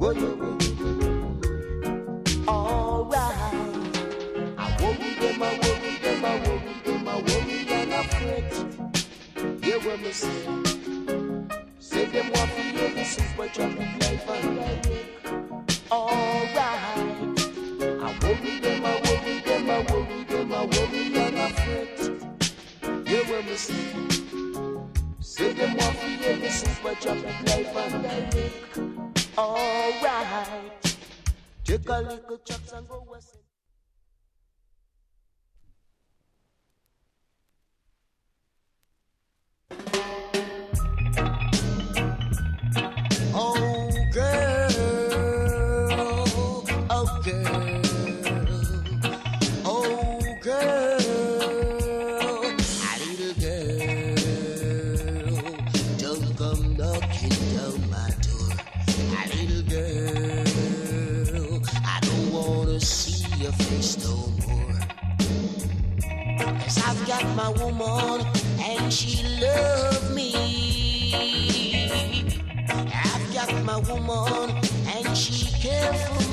Alright. I worry them, I worry them, I worry them, I worry and I fret. Hear what me say. Say them want to hear the super traffic life and direct. Alright. I worry them, I worry them, I worry them, I worry and I fret. Hear what me say. Say them want to hear the super traffic life and direct. Alright. Take a little chucks and go west. Oh girl, oh girl, oh girl, a little girl, don't come knocking down my door. A little girl, I don't wanna see your face no more. 'Cause I've got my woman and she loves me. I've got my woman and she cares for